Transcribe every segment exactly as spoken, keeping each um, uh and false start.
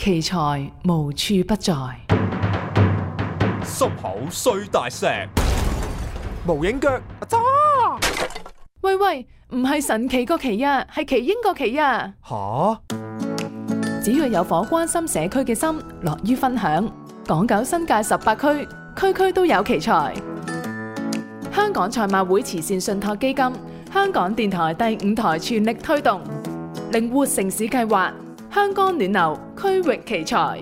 奇才無處不在。 心口碎大石，無影腳渣。 喂喂，唔係神奇個奇啊，係奇英個奇啊！ 吓， 只要有顆關心社區嘅心，樂於分享，港九新界十八區，區區都有奇才。香港賽馬會慈善信託基金、香港電台第五台全力推動靈活城市計劃，香港暖流區域奇才。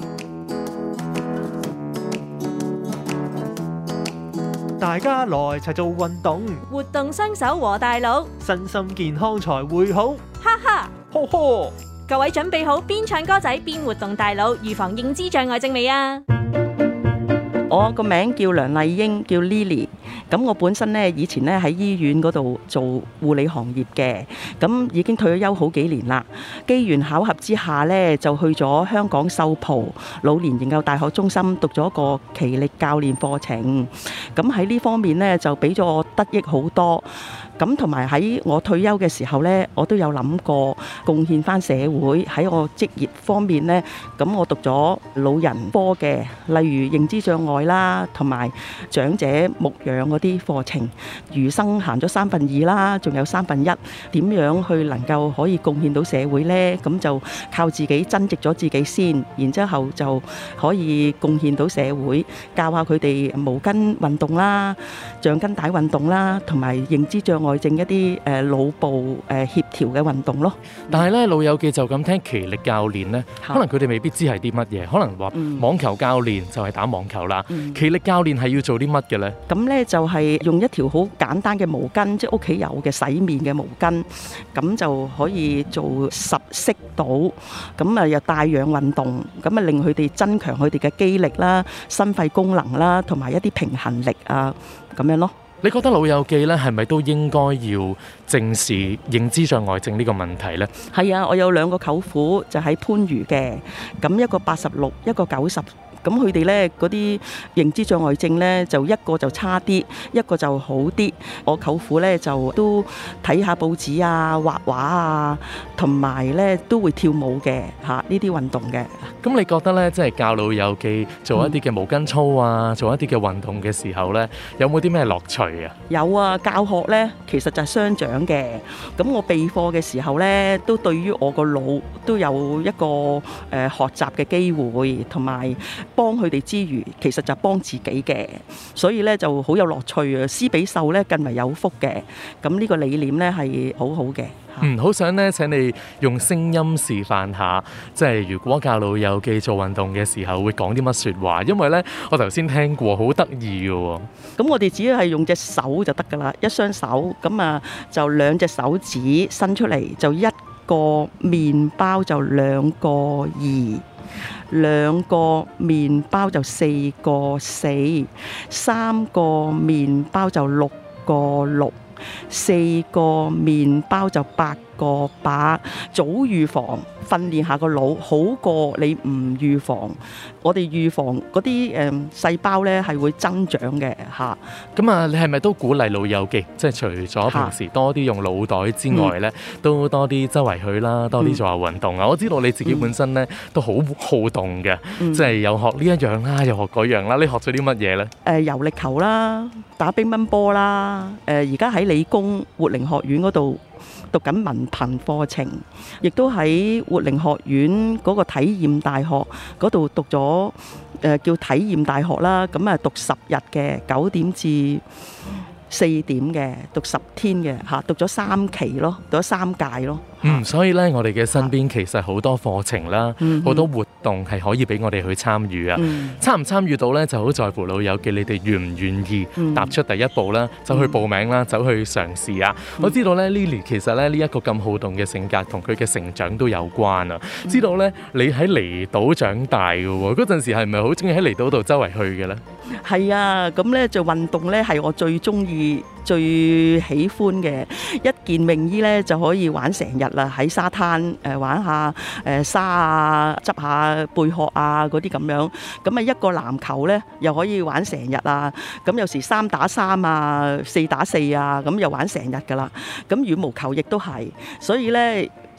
大家來齊做運動， 活動雙手和大腦， 身心健康才會好。 哈哈！ 呵呵， 各位準備好邊唱歌仔邊活動大腦，預防認知障礙症未啊？ 我個名叫梁麗英，叫 Lily。咁我本身咧以前咧喺醫院嗰度做護理行業嘅，咁已經退咗休好幾年啦。機緣巧合之下咧，就去咗香港秀浦老年研究大學中心讀咗個奇力教練課程。咁喺呢方面咧就俾咗我得益好多。咁同埋喺我退休嘅時候呢，我都有諗過貢獻翻社會。喺我職業方面呢，咁我讀咗老人科嘅，例如認知障礙啦，同埋長者牧養嗰啲課程。餘生行咗三分二啦，仲有三分一，點樣去能夠可以貢獻到社會呢？咁就靠自己增值咗自己先，然之後就可以貢獻到社會，教下佢哋毛巾運動啦、橡筋帶運動啦，同埋認知障礙外症一啲誒腦部誒協調嘅運動咯。 但係咧，老友記就咁聽奇力教練咧，可能佢哋未必知係啲乜嘢，可能話網球教練就係打網球啦。嗯、奇力教練係要做啲乜嘅咧？ 咁咧就係用一條好簡單嘅毛巾，即係屋企有嘅洗面嘅毛巾，咁就可以做十式到。咁啊又帶氧運動，咁啊令佢哋增強佢哋嘅肌力啦、心肺功能啦，同埋一啲平衡力啊，咁樣咯。 你覺得老友記咧係咪都應該要正視認知障礙症呢個問題呢？ 係啊，我有兩個舅父就喺番禺嘅，咁一個八十六，一個九十。咁佢哋咧嗰啲認知障礙症咧，就一個就差啲，一個就好啲。我舅父咧就都睇下報紙啊、畫畫啊，同埋咧都會跳舞嘅嚇，呢啲運動嘅。 咁你覺得咧，即係教老友記做一啲嘅毛巾操啊，嗯、做一啲嘅運動嘅時候咧，有冇啲咩樂趣啊？有啊，教學咧其實就係雙掌嘅。咁我備課嘅時候咧，都對於我個腦都有一個誒、呃、學習嘅機會，同埋幫佢哋之餘，其實就係幫自己嘅，所以咧就好有樂趣啊！施比受咧更為有福嘅，咁呢個理念咧係好好嘅。 嗯，好想咧請你用聲音示範下，即係如果教老友記做運動嘅時候會講啲乜説話，因為咧我頭先聽過，好得意嘅喎。 咁我哋只要係用隻手就得㗎啦，一雙手咁啊，就兩隻手指伸出嚟，就一個麵包就兩個二。兩個麵包就四個四，三個麵包就六個六，四個麵包就八個八。早預防訓練下個腦，好過你唔預防。我哋預防嗰啲誒細胞咧係會增長嘅嚇。 咁啊，你係咪都鼓勵老友記，即係除咗平時多啲用腦袋之外咧，嗯、都多啲周圍去啦，多啲做下運動啊？嗯、我知道你自己本身咧、嗯、都好好動嘅，嗯、即係又學呢一樣啦，又學嗰樣啦。你學咗啲乜嘢咧？誒、呃，游力球啦，打乒乓波啦。誒、呃，而家喺理工活齡學院嗰度讀緊文憑課程，亦都喺活齡學院嗰個體驗大學嗰度讀咗誒、呃、叫體驗大學啦，咁啊讀十日嘅九點至四點嘅，讀十天嘅嚇，讀咗三期咯，讀咗三屆咯。嗯，所以咧，我哋嘅身邊其實好多課程啦，好、嗯、多活動係可以俾我哋去參與啊。嗯、參唔參與到咧，就好在乎老友記你哋願唔願意踏出第一步啦，走去報名啦，走去嘗試啊。嗯、我知道咧 ，Lily 其實咧呢一個咁好動嘅性格，同佢嘅成長都有關啊。嗯、知道咧，你喺離島長大嘅喎，嗰陣時係咪好中意喺離島度周圍去嘅咧？ 係啊，咁咧做運動咧係我最中意、最喜歡嘅。一件泳衣咧就可以玩成日啦，喺沙灘誒、呃、玩下誒、呃、沙啊，執下貝殼啊嗰啲咁樣。咁啊一個籃球咧又可以玩成日啊。咁有時三打三啊，四打四啊，咁又玩成日噶啦。咁羽毛球亦都係，所以咧。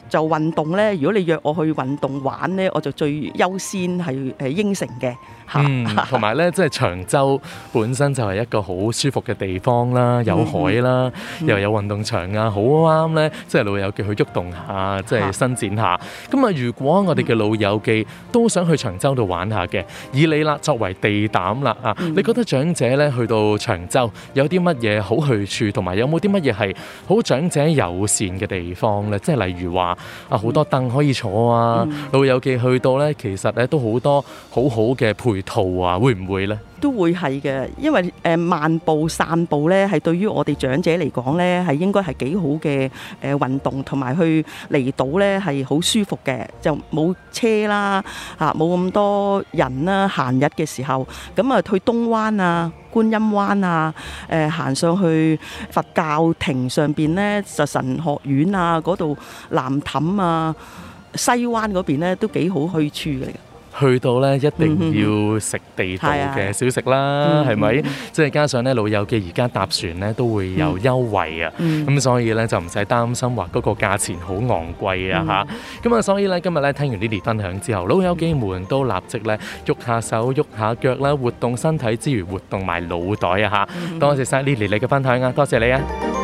就運動咧，如果你約我去運動玩咧，我就最優先係誒應承嘅嚇。 嗯，同埋咧，即係長洲本身就係一個好舒服嘅地方啦，有海啦， 嗯、 又有運動場啊，好啱咧，即係老友記去喐動下，即係伸展下。咁啊，如果我哋嘅老友記都想去長洲度玩下嘅，以你啦作為地膽啦啊，嗯、你覺得長者咧去到長洲有啲乜嘢好去處，同埋有冇啲乜嘢係好長者友善嘅地方咧？即係例如話啊，好多凳可以坐啊，嗯、老友記去到咧，其實咧都好多好好嘅配套啊，會唔會咧？ 都會係嘅，因為誒漫步散步咧，係對於我哋長者嚟講咧，係應該係幾好嘅誒運動，同埋去離島咧係好舒服嘅，就冇車啦嚇，冇咁多人啦，閒日嘅時候，咁啊去東灣啊、觀音灣啊，誒行上去佛教亭上邊咧，就神學院啊嗰度藍氹啊、西灣嗰邊咧都幾好去處嚟嘅。 去到咧一定要食地道嘅小食啦，係咪？即係加上咧老友記而家搭船咧都會有優惠啊，咁、嗯、所以咧就唔使擔心話嗰個價錢好昂貴啊嚇。咁啊、嗯，所以咧今日咧聽完 Lily 分享之後，老友記們都立即咧喐下手喐下腳啦，活動身體之餘活動埋腦袋啊嚇。嗯、多謝晒 Lily 你嘅分享啊，多謝你啊！